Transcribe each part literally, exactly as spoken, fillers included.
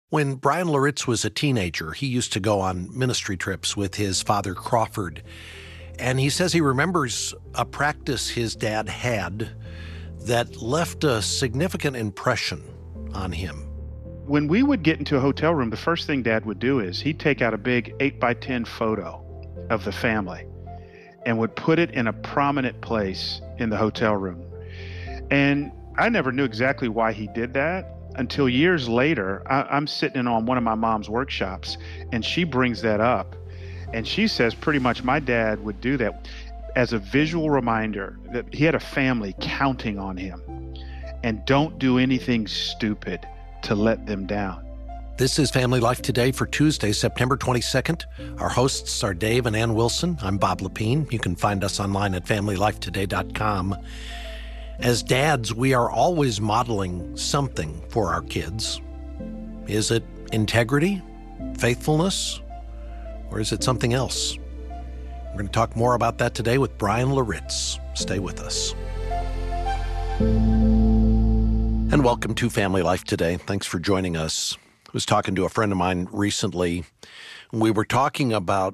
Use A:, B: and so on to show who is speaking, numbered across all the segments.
A: When Bryan Loritts was a teenager, he used to go on ministry trips with his father, Crawford. And he says he remembers a practice his dad had that left a significant impression on him.
B: When we would get into a hotel room, the first thing Dad would do is he'd take out a big eight by ten photo of the family and would put it in a prominent place in the hotel room. And I never knew exactly why he did that until years later. I, I'm sitting in on one of my mom's workshops, and she brings that up. And she says pretty much my dad would do that as a visual reminder that he had a family counting on him. And don't do anything stupid to let them down.
A: This is Family Life Today for Tuesday, September twenty-second. Our hosts are Dave and Ann Wilson. I'm Bob Lepine. You can find us online at family life today dot com. As dads, we are always modeling something for our kids. Is it integrity, faithfulness, or is it something else? We're going to talk more about that today with Bryan Loritts. Stay with us. And welcome to Family Life Today. Thanks for joining us. I was talking to a friend of mine recently. We were talking about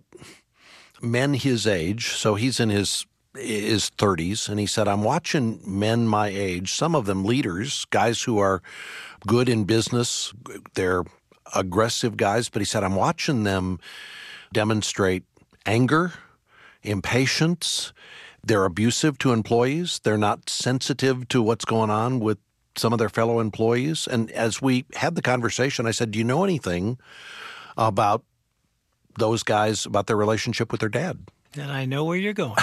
A: men his age. So he's in his his thirties, and he said, I'm watching men my age, some of them leaders, guys who are good in business. They're aggressive guys, but he said, I'm watching them demonstrate anger, impatience. They're abusive to employees. They're not sensitive to what's going on with some of their fellow employees. And as we had the conversation, I said, do you know anything about those guys, about their relationship with their dad?
C: And I know where you're going.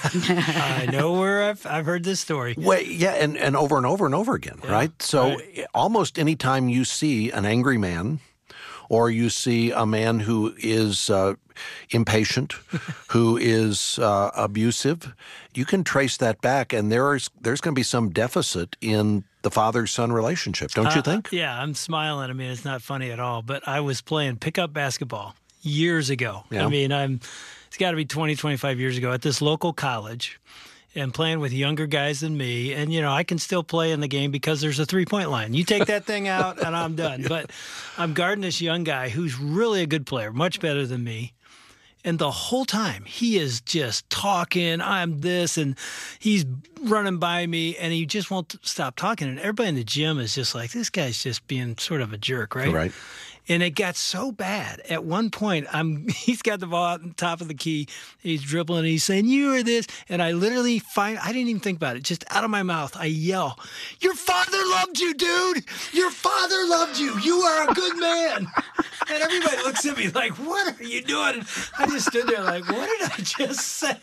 C: I know where I've I've heard this story.
A: Well, yeah, and, and over and over and over again, yeah, right? So right. Almost any time you see an angry man or you see a man who is uh, impatient, who is uh, abusive, you can trace that back, and there's there's going to be some deficit in the father-son relationship, don't uh, you think?
C: Yeah, I'm smiling. I mean, it's not funny at all, but I was playing pickup basketball years ago. Yeah. I mean, I'm... It's got to be twenty, twenty-five years ago at this local college and playing with younger guys than me. And, you know, I can still play in the game because there's a three-point line. You take that thing out and I'm done. But I'm guarding this young guy who's really a good player, much better than me. And the whole time he is just talking, I'm this, and he's running by me, and he just won't stop talking. And everybody in the gym is just like, this guy's just being sort of a jerk, right?
A: Right.
C: And it got so bad. At one point, I'm he's got the ball out on top of the key. He's dribbling, and he's saying, you are this. And I literally find, I didn't even think about it. Just out of my mouth, I yell, your father loved you, dude. Your father loved you. You are a good man. And everybody looks at me like, what are you doing? I just stood there like, what did I just say?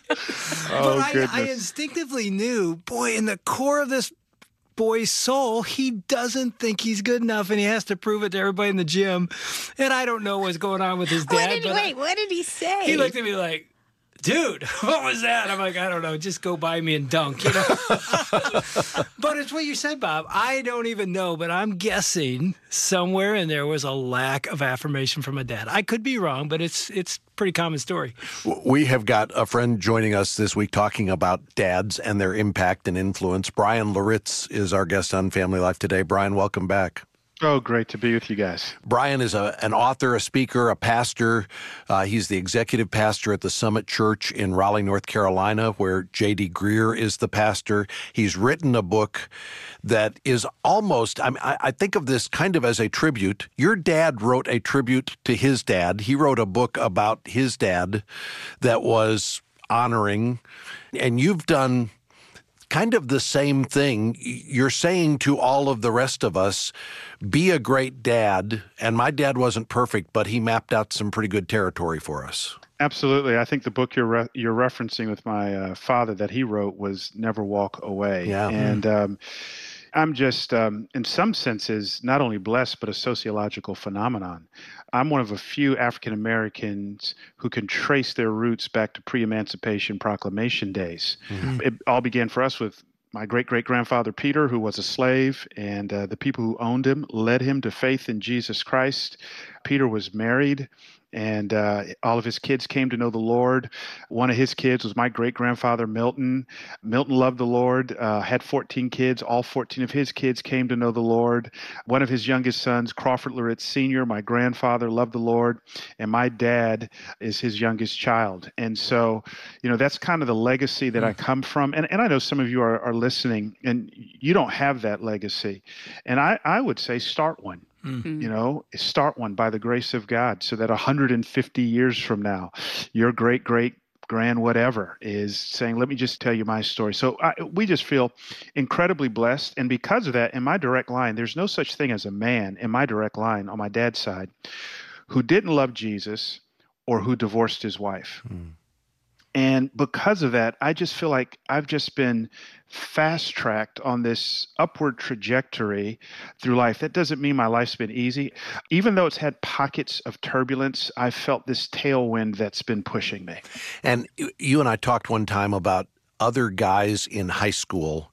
B: Oh,
C: but I,
B: goodness.
C: I instinctively knew, boy, in the core of this boy's soul, he doesn't think he's good enough, and he has to prove it to everybody in the gym. And I don't know what's going on with his dad.
D: What did,
C: but
D: wait,
C: I,
D: what did he say?
C: He looked at me like, dude, what was that? I'm like, I don't know. Just go by me and dunk, you know? But it's what you said, Bob. I don't even know, but I'm guessing somewhere in there was a lack of affirmation from a dad. I could be wrong, but it's it's a pretty common story.
A: We have got a friend joining us this week talking about dads and their impact and influence. Bryan Loritts is our guest on Family Life Today. Bryan, welcome back.
B: Oh, great to be with you guys.
A: Bryan is a, an author, a speaker, a pastor. Uh, he's the executive pastor at the Summit Church in Raleigh, North Carolina, where J D Greear is the pastor. He's written a book that is almost, I mean, I, I think of this kind of as a tribute. Your dad wrote a tribute to his dad. He wrote a book about his dad that was honoring, and you've done kind of the same thing. You're saying to all of the rest of us, be a great dad. And my dad wasn't perfect, but he mapped out some pretty good territory for us.
B: Absolutely. I think the book you're re- you're referencing with my uh, father that he wrote was Never Walk Away.
A: Yeah.
B: And um, I'm just, um, in some senses, not only blessed, but a sociological phenomenon. I'm one of a few African Americans who can trace their roots back to pre-Emancipation Proclamation days. Mm-hmm. It all began for us with my great-great-grandfather Peter, who was a slave, and uh, the people who owned him led him to faith in Jesus Christ. Peter was married, and uh, all of his kids came to know the Lord. One of his kids was my great-grandfather, Milton. Milton loved the Lord, uh, had fourteen kids. All fourteen of his kids came to know the Lord. One of his youngest sons, Crawford Loritz Senior, my grandfather, loved the Lord, and my dad is his youngest child. And so, you know, that's kind of the legacy that mm. I come from. And, and I know some of you are, are listening, and you don't have that legacy. And I, I would say start one. Mm-hmm. You know, start one by the grace of God, so that one hundred fifty years from now, your great, great, grand, whatever is saying, let me just tell you my story. So I, we just feel incredibly blessed. And because of that, in my direct line, there's no such thing as a man in my direct line on my dad's side who didn't love Jesus or who divorced his wife. Mm. And because of that, I just feel like I've just been fast-tracked on this upward trajectory through life. That doesn't mean my life's been easy. Even though it's had pockets of turbulence, I've felt this tailwind that's been pushing me.
A: And you and I talked one time about other guys in high school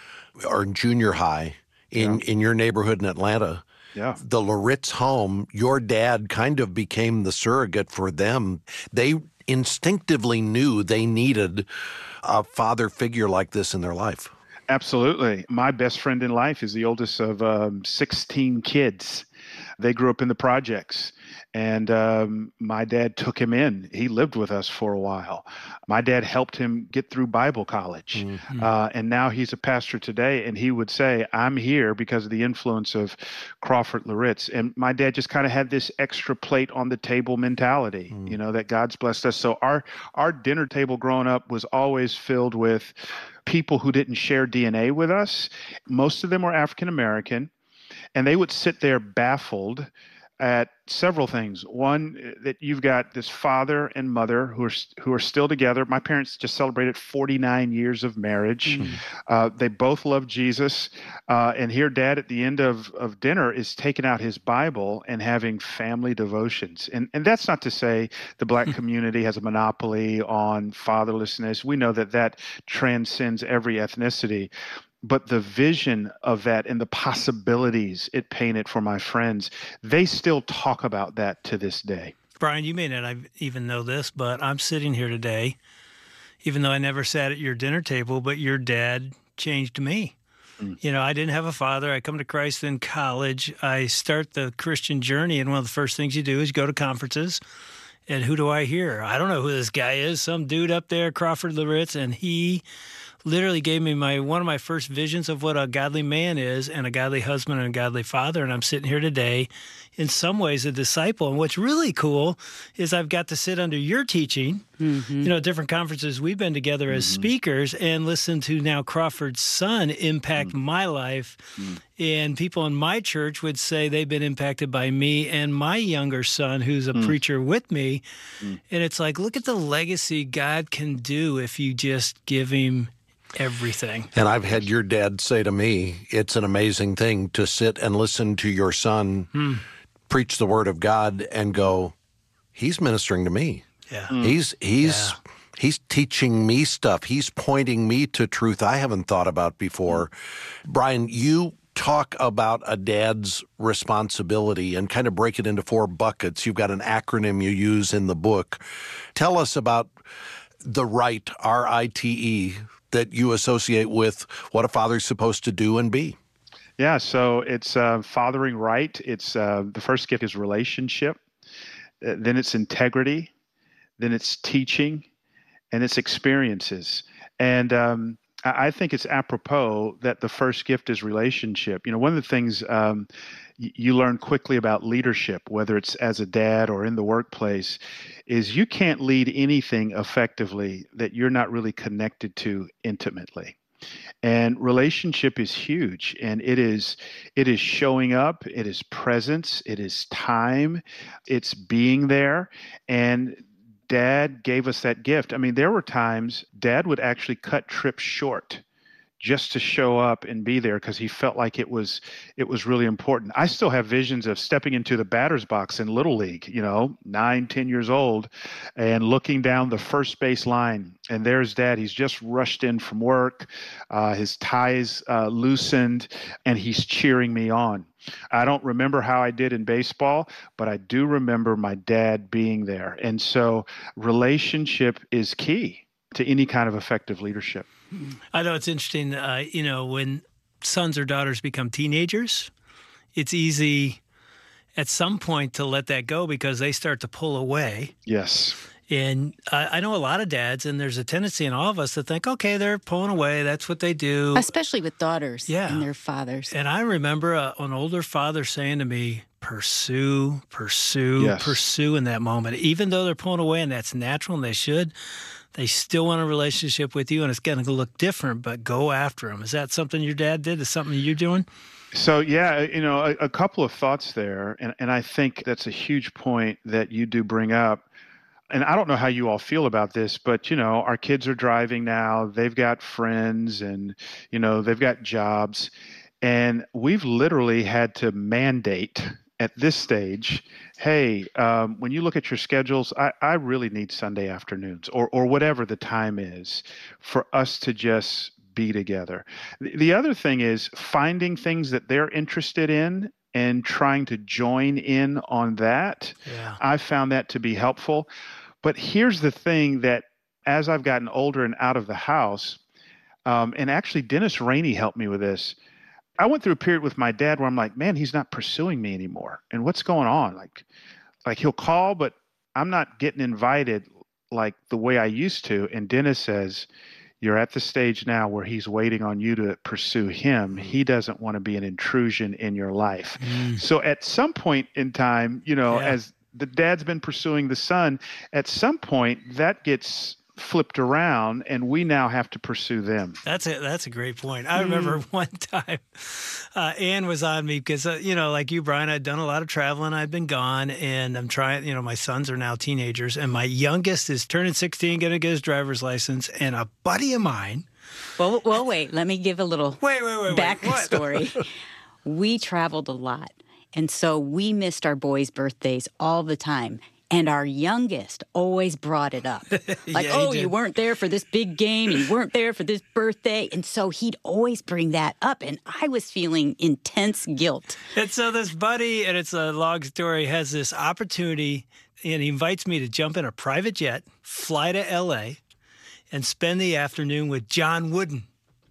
A: or in junior high in, yeah. in your neighborhood in Atlanta.
B: Yeah.
A: The Loritz home, your dad kind of became the surrogate for them. They instinctively knew they needed a father figure like this in their life.
B: Absolutely. My best friend in life is the oldest of um, sixteen kids. They grew up in the projects, and um, my dad took him in. He lived with us for a while. My dad helped him get through Bible college, mm-hmm. uh, and now he's a pastor today, and he would say, I'm here because of the influence of Crawford Loritz. And my dad just kind of had this extra plate on the table mentality, mm. you know, that God's blessed us. So our, our dinner table growing up was always filled with people who didn't share D N A with us. Most of them were African American. And they would sit there baffled at several things. One, that you've got this father and mother who are who are still together. My parents just celebrated forty-nine years of marriage. Mm. Uh, they both love Jesus. Uh, and here Dad at the end of, of dinner is taking out his Bible and having family devotions. And, and that's not to say the Black community has a monopoly on fatherlessness. We know that that transcends every ethnicity. But the vision of that and the possibilities it painted for my friends, they still talk about that to this day.
C: Brian, you may not even know this, but I'm sitting here today, even though I never sat at your dinner table, but your dad changed me. Mm. You know, I didn't have a father. I come to Christ in college. I start the Christian journey, and one of the first things you do is go to conferences. And who do I hear? I don't know who this guy is. Some dude up there, Crawford Loritz, and he literally gave me my one of my first visions of what a godly man is and a godly husband and a godly father. And I'm sitting here today, in some ways, a disciple. And what's really cool is I've got to sit under your teaching, mm-hmm. you know, different conferences we've been together as mm-hmm. speakers, and listen to now Crawford's son impact mm-hmm. my life. Mm-hmm. And people in my church would say they've been impacted by me and my younger son, who's a mm-hmm. preacher with me. Mm-hmm. And it's like, look at the legacy God can do if you just give him everything.
A: And I've had your dad say to me, it's an amazing thing to sit and listen to your son hmm. preach the word of God and go, he's ministering to me.
C: Yeah.
A: Mm. He's he's yeah. he's teaching me stuff. He's pointing me to truth I haven't thought about before. Mm. Brian, you talk about a dad's responsibility and kind of break it into four buckets. You've got an acronym you use in the book. Tell us about the RITE, R I T E, that you associate with what a father's supposed to do and be.
B: Yeah, so it's uh, fathering right. It's uh, the first gift is relationship, uh, then it's integrity, then it's teaching, and it's experiences. And um, I think it's apropos that the first gift is relationship. You know, one of the things um, you learn quickly about leadership, whether it's as a dad or in the workplace, is you can't lead anything effectively that you're not really connected to intimately. And relationship is huge, and it is it is showing up, it is presence, it is time, it's being there. And Dad gave us that gift. I mean, there were times Dad would actually cut trips short just to show up and be there because he felt like it was it was really important. I still have visions of stepping into the batter's box in Little League, you know, nine, ten years old, and looking down the first base line. And there's Dad. He's just rushed in from work. Uh, his ties uh, loosened, and he's cheering me on. I don't remember how I did in baseball, but I do remember my dad being there. And so relationship is key to any kind of effective leadership.
C: I know it's interesting, uh, you know, when sons or daughters become teenagers, it's easy at some point to let that go because they start to pull away.
B: Yes.
C: And I, I know a lot of dads, and there's a tendency in all of us to think, okay, they're pulling away. That's what they do.
D: Especially with daughters
C: yeah.
D: and their fathers.
C: And I remember a, an older father saying to me, pursue, pursue,
B: yes.
C: pursue in that moment. Even though they're pulling away, and that's natural, and they should, they still want a relationship with you, and it's going to look different, but go after them. Is that something your dad did? Is something you're doing?
B: So, yeah, you know, a, a couple of thoughts there, and, and I think that's a huge point that you do bring up. And I don't know how you all feel about this, but, you know, our kids are driving now. They've got friends and, you know, they've got jobs. And we've literally had to mandate at this stage, hey, um, when you look at your schedules, I, I really need Sunday afternoons or, or whatever the time is for us to just be together. The, the other thing is finding things that they're interested in and trying to join in on that.
C: Yeah.
B: I found that to be helpful. But here's the thing that as I've gotten older and out of the house, um, and actually Dennis Rainey helped me with this. I went through a period with my dad where I'm like, man, he's not pursuing me anymore. And what's going on? Like, like he'll call, but I'm not getting invited like the way I used to. And Dennis says, you're at the stage now where he's waiting on you to pursue him. He doesn't want to be an intrusion in your life. Mm. So at some point in time, you know, yeah. as the dad's been pursuing the son, at some point that gets flipped around and we now have to pursue them.
C: That's a, that's a great point. I remember mm. one time uh, Ann was on me because, uh, you know, like you, Brian, I'd done a lot of traveling. I'd been gone and I'm trying, you know, my sons are now teenagers and my youngest is turning sixteen, going to get his driver's license. And a buddy of mine.
D: Well, well, wait, let me give a little
C: wait, wait, wait,
D: backstory. We traveled a lot. And so we missed our boys' birthdays all the time. And our youngest always brought it up. Like,
C: yeah,
D: oh, you weren't there for this big game. You weren't there for this birthday. And so he'd always bring that up. And I was feeling intense guilt.
C: And so this buddy, and it's a long story, has this opportunity. And he invites me to jump in a private jet, fly to L A, and spend the afternoon with John Wooden.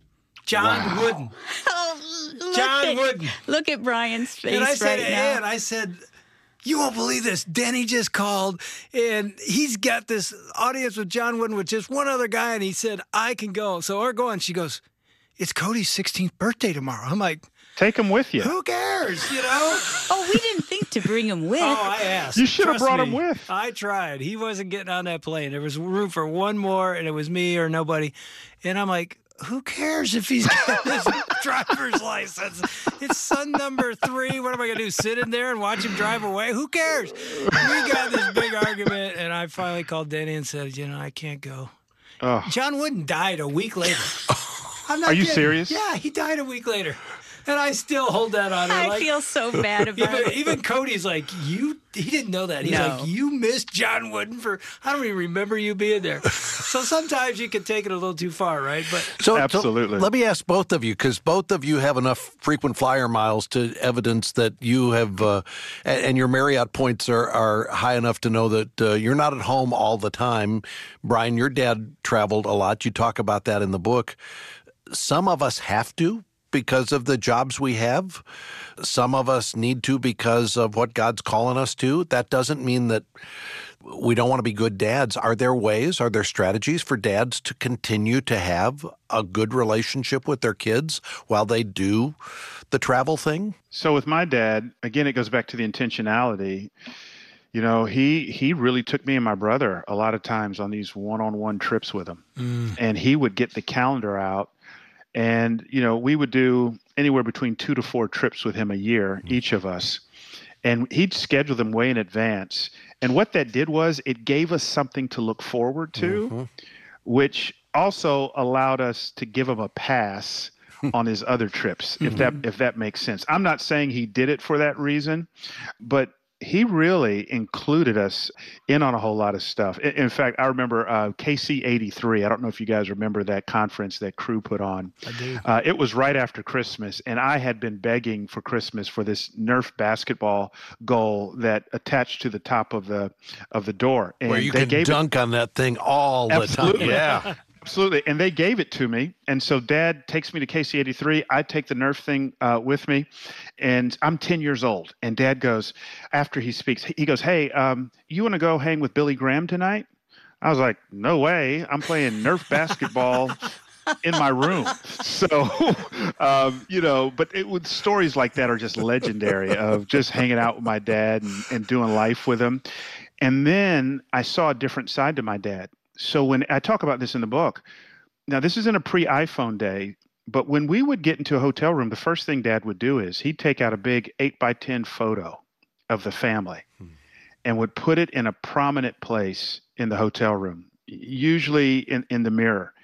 C: John wow. Wooden.
D: Oh, look
C: John
D: at,
C: Wooden.
D: Look at Brian's face
C: and I said,
D: right now.
C: And I said, you won't believe this. Denny just called, and he's got this audience with John Wooden with just one other guy, and he said, I can go. So we're going. She goes, it's Cody's sixteenth birthday tomorrow. I'm like,
B: take him with you.
C: Who cares, you know?
D: Oh, we didn't think to bring him with.
C: Oh, I asked.
B: You should have brought
C: me,
B: him with.
C: I tried. He wasn't getting on that plane. There was room for one more, and it was me or nobody. And I'm like, who cares if he's got his driver's license? It's son number three. What am I going to do, sit in there and watch him drive away? Who cares? We got this big argument, and I finally called Denny and said, you know, I can't go. Oh. John Wooden died a week later. I'm not
B: Are you
C: kidding.
B: serious?
C: Yeah, he died a week later. And I still hold that on her.
D: I
C: like,
D: feel so bad about
C: even,
D: it.
C: Even Cody's like, you, he didn't know that. He's
D: no.
C: like, you missed John Wooden for, I don't even remember you being there. So sometimes you can take it a little too far, right? But
A: so,
B: Absolutely.
A: So let me ask both of you, because both of you have enough frequent flyer miles to evidence that you have, uh, and your Marriott points are, are high enough to know that uh, you're not at home all the time. Brian, your dad traveled a lot. You talk about that in the book. Some of us have to, because of the jobs we have. Some of us need to because of what God's calling us to. That doesn't mean that we don't want to be good dads. Are there ways, are there strategies for dads to continue to have a good relationship with their kids while they do the travel thing?
B: So with my dad, again, it goes back to the intentionality. You know, he he really took me and my brother a lot of times on these one-on-one trips with him. Mm. And he would get the calendar out. And, you know, we would do anywhere between two to four trips with him a year, each of us. And he'd schedule them way in advance. And what that did was it gave us something to look forward to, mm-hmm. which also allowed us to give him a pass on his other trips, if that if that makes sense. I'm not saying he did it for that reason, but he really included us in on a whole lot of stuff. In, in fact, I remember uh, K C eighty-three. I don't know if you guys remember that conference that Crew put on.
C: I do.
B: Uh, it was right after Christmas, and I had been begging for Christmas for this Nerf basketball goal that attached to the top of the of the door. And
A: where you
B: they
A: can
B: gave
A: dunk
B: it,
A: on that thing all
B: Absolutely.
A: the time. Yeah.
B: Absolutely. And they gave it to me. And so Dad takes me to K C eighty-three. I take the Nerf thing uh, with me. And I'm ten years old. And Dad goes, after he speaks, he goes, hey, um, you want to go hang with Billy Graham tonight? I was like, no way. I'm playing Nerf basketball in my room. So, um, you know, but it would, stories like that are just legendary of just hanging out with my dad and, and doing life with him. And then I saw a different side to my dad. So when I talk about this in the book, now this is in a pre-iPhone day, but when we would get into a hotel room, the first thing Dad would do is he'd take out a big eight by ten photo of the family hmm. and would put it in a prominent place in the hotel room, usually in, in the mirror.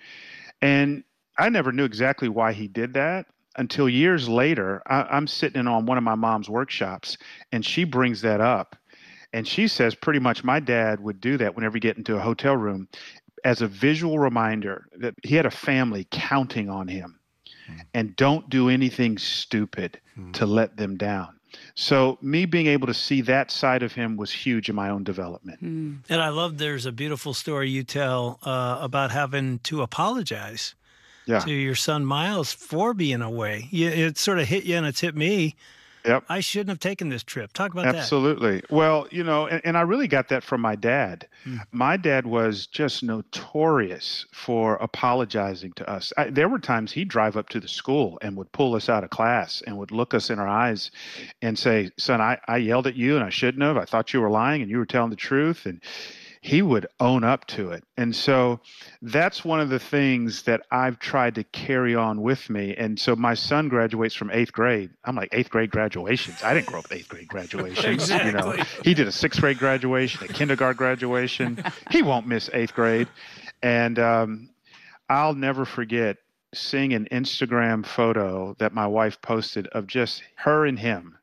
B: And I never knew exactly why he did that until years later. I, I'm sitting in on one of my mom's workshops, and she brings that up. And she says pretty much my dad would do that whenever you get into a hotel room as a visual reminder that he had a family counting on him mm. and don't do anything stupid mm. to let them down. So me being able to see that side of him was huge in my own development.
C: Mm. And I love there's a beautiful story you tell uh, about having to apologize yeah. to your son Miles for being away. You, it sort of hit you and it's hit me.
B: Yep.
C: I shouldn't have taken this trip. Talk about
B: Absolutely.
C: that.
B: Absolutely. Well, you know, and, and I really got that from my dad. Mm. My dad was just notorious for apologizing to us. I, there were times he'd drive up to the school and would pull us out of class and would look us in our eyes and say, son, I, I yelled at you and I shouldn't have. I thought you were lying and you were telling the truth. And he would own up to it. And so that's one of the things that I've tried to carry on with me. And so my son graduates from eighth grade. I'm like, eighth grade graduations. I didn't grow up with eighth grade graduations.
C: Exactly.
B: You know, he did a sixth grade graduation, a kindergarten graduation. He won't miss eighth grade. And um, I'll never forget seeing an Instagram photo that my wife posted of just her and him,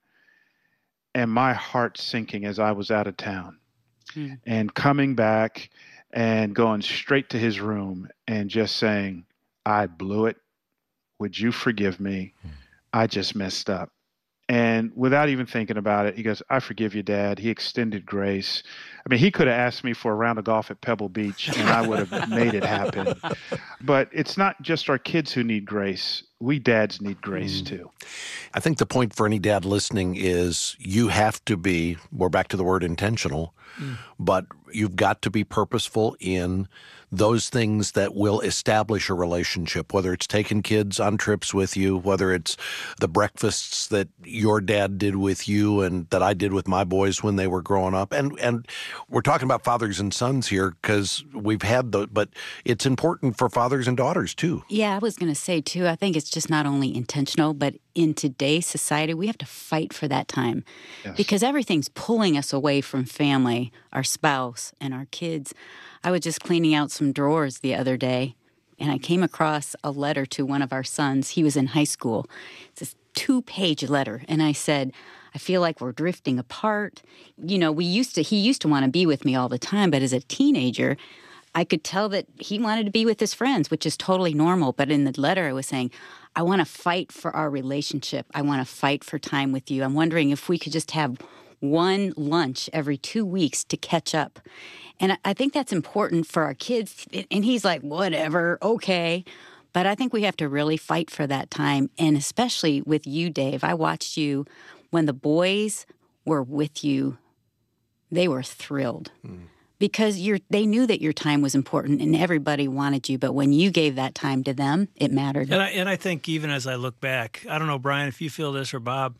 B: and my heart sinking as I was out of town. Mm. And coming back and going straight to his room and just saying, I blew it. Would you forgive me? Mm. I just messed up. And without even thinking about it, he goes, I forgive you, Dad. He extended grace. I mean, he could have asked me for a round of golf at Pebble Beach, and I would have made it happen. But it's not just our kids who need grace. We dads need grace, mm. too.
A: I think the point for any dad listening is you have to be, we're back to the word intentional, mm. but you've got to be purposeful in those things that will establish a relationship, whether it's taking kids on trips with you, whether it's the breakfasts that your dad did with you and that I did with my boys when they were growing up. And and we're talking about fathers and sons here because we've had those, but it's important for fathers and daughters too.
D: Yeah, I was going to say too, I think it's just not only intentional, but in today's society, we have to fight for that time yes. because everything's pulling us away from family, our spouse, and our kids. I was just cleaning out some drawers the other day, and I came across a letter to one of our sons. He was in high school. It's this two-page letter, and I said, I feel like we're drifting apart. You know, we used to, he used to want to be with me all the time, but as a teenager, I could tell that he wanted to be with his friends, which is totally normal. But in the letter, I was saying, I want to fight for our relationship. I want to fight for time with you. I'm wondering if we could just have one lunch every two weeks to catch up. And I think that's important for our kids. And he's like, whatever, okay. But I think we have to really fight for that time. And especially with you, Dave, I watched you when the boys were with you, they were thrilled. Mm. Because you're, they knew that your time was important and everybody wanted you. But when you gave that time to them, it mattered.
C: And I, and I think even as I look back, I don't know, Brian, if you feel this or Bob,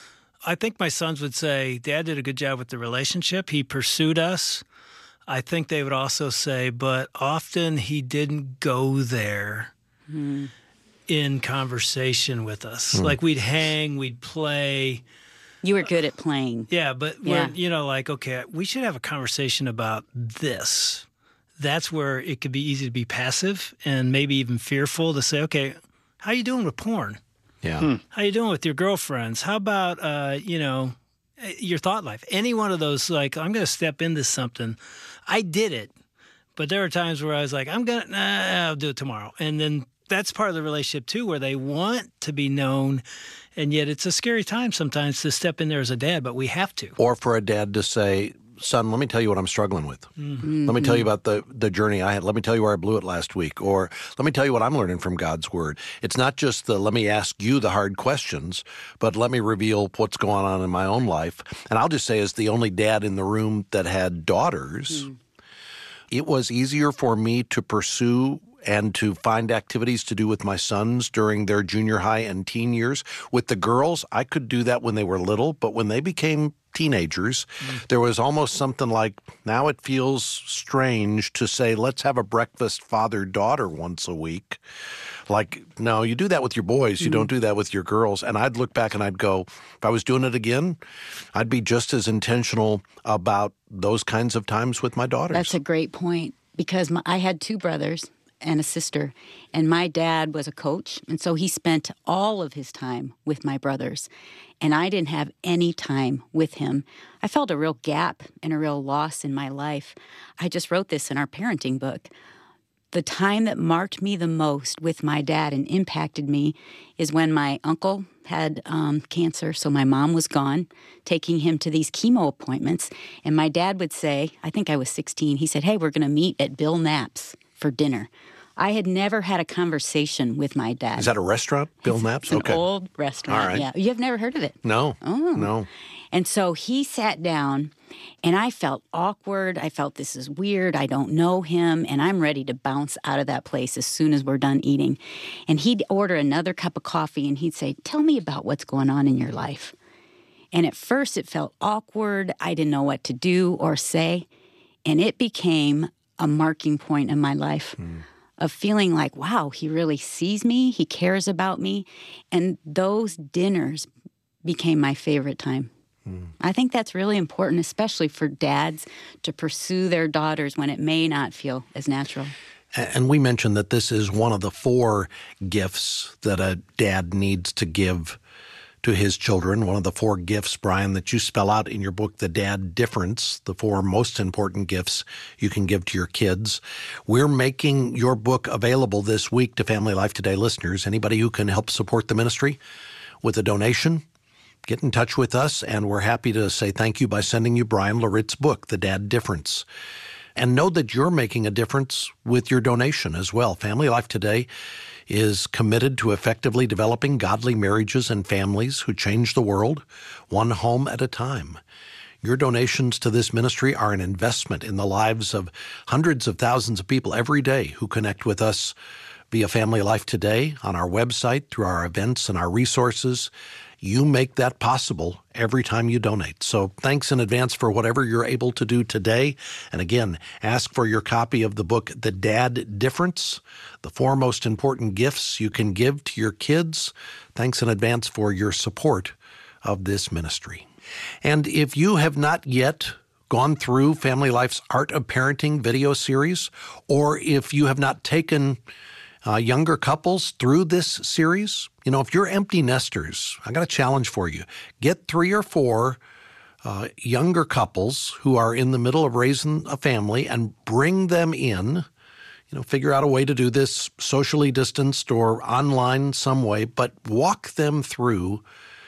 C: I think my sons would say, Dad did a good job with the relationship. He pursued us. I think they would also say, but often he didn't go there mm. in conversation with us. Mm. Like we'd hang, we'd play.
D: You were good at playing.
C: Yeah, but
D: yeah.
C: We're, you know, like, okay, we should have a conversation about this. that's where it could be easy to be passive and maybe even fearful to say, okay, how you doing with porn?
A: Yeah.
B: Hmm.
C: How you doing with your girlfriends? How about, uh, you know, your thought life? Any one of those, like, I'm going to step into something. I did it, but there are times where I was like, I'm going to, nah, I'll do it tomorrow. And then that's part of the relationship, too, where they want to be known, and yet it's a scary time sometimes to step in there as a dad, but we have to.
A: Or for a dad to say, son, let me tell you what I'm struggling with. Mm-hmm. Let me tell you about the, the journey I had. Let me tell you where I blew it last week. Or let me tell you what I'm learning from God's Word. It's not just the let me ask you the hard questions, but let me reveal what's going on in my own life. And I'll just say, as the only dad in the room that had daughters, mm. it was easier for me to pursue and to find activities to do with my sons during their junior high and teen years. With the girls, I could do that when they were little, but when they became teenagers, mm. there was almost something like, now it feels strange to say, let's have a breakfast father-daughter once a week. Like, no, you do that with your boys. You mm. don't do that with your girls. And I'd look back and I'd go, if I was doing it again, I'd be just as intentional about those kinds of times with my daughters.
D: That's a great point, because my, I had two brothers and a sister, and my dad was a coach, and so he spent all of his time with my brothers, and I didn't have any time with him. I felt a real gap and a real loss in my life. I just wrote this in our parenting book. The time that marked me the most with my dad and impacted me is when my uncle had um, cancer, so my mom was gone, taking him to these chemo appointments, and my dad would say, I think I was sixteen, he said, hey, we're going to meet at Bill Knapp's for dinner. I had never had a conversation with my dad.
A: Is that a restaurant, Bill Knapp's?
D: It's an
A: okay.
D: old restaurant.
A: All right.
D: Yeah. You've never heard of it?
A: No.
D: Oh.
A: No.
D: And so he sat down, and I felt awkward. I felt this is weird. I don't know him, and I'm ready to bounce out of that place as soon as we're done eating. And he'd order another cup of coffee, and he'd say, tell me about what's going on in your life. And at first it felt awkward. I didn't know what to do or say. And it became a marking point in my life. Mm. Of feeling like, wow, he really sees me, he cares about me. And those dinners became my favorite time. Mm. I think that's really important, especially for dads, to pursue their daughters when it may not feel as natural.
A: And we mentioned that this is one of the four gifts that a dad needs to give to his children. One of the four gifts, Brian, that you spell out in your book, The Dad Difference, the four most important gifts you can give to your kids. We're making your book available this week to Family Life Today listeners. Anybody who can help support the ministry with a donation, get in touch with us, and we're happy to say thank you by sending you Brian Laritz's book, The Dad Difference. And know that you're making a difference with your donation as well. Family Life Today is committed to effectively developing godly marriages and families who change the world, one home at a time. Your donations to this ministry are an investment in the lives of hundreds of thousands of people every day who connect with us via Family Life Today, on our website, through our events and our resources. You make that possible every time you donate. So thanks in advance for whatever you're able to do today. And again, ask for your copy of the book, The Dad Difference, the four most important gifts you can give to your kids. Thanks in advance for your support of this ministry. And if you have not yet gone through Family Life's Art of Parenting video series, or if you have not taken Uh, younger couples through this series, you know, if you're empty nesters, I got a challenge for you. Get three or four uh, younger couples who are in the middle of raising a family and bring them in. You know, figure out a way to do this socially distanced or online some way, but walk them through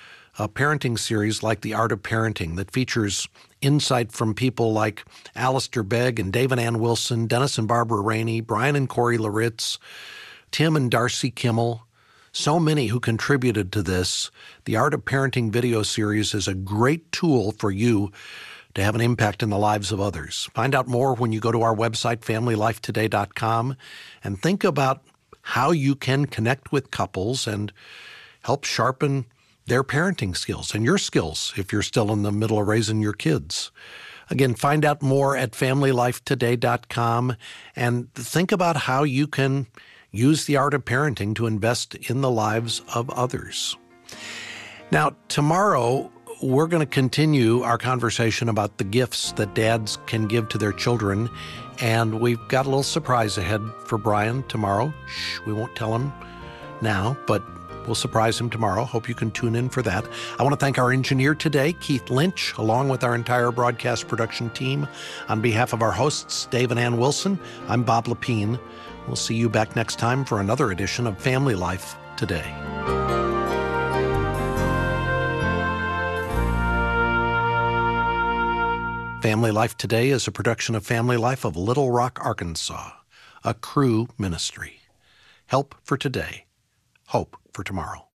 A: a parenting series like The Art of Parenting that features insight from people like Alistair Begg and Dave and Ann Wilson, Dennis and Barbara Rainey, Brian and Corey Laritz, Tim and Darcy Kimmel, so many who contributed to this. The Art of Parenting video series is a great tool for you to have an impact in the lives of others. Find out more when you go to our website, family life today dot com, and think about how you can connect with couples and help sharpen their parenting skills and your skills if you're still in the middle of raising your kids. Again, find out more at family life today dot com and think about how you can use the art of parenting to invest in the lives of others. Now, tomorrow we're going to continue our conversation about the gifts that dads can give to their children. And we've got a little surprise ahead for Brian tomorrow. Shh, we won't tell him now, but we'll surprise him tomorrow. Hope you can tune in for that. I want to thank our engineer today, Keith Lynch, along with our entire broadcast production team. On behalf of our hosts, Dave and Ann Wilson, I'm Bob Lepine. We'll see you back next time for another edition of Family Life Today. Family Life Today is a production of Family Life of Little Rock, Arkansas, a Cru ministry. Help for today, hope for tomorrow.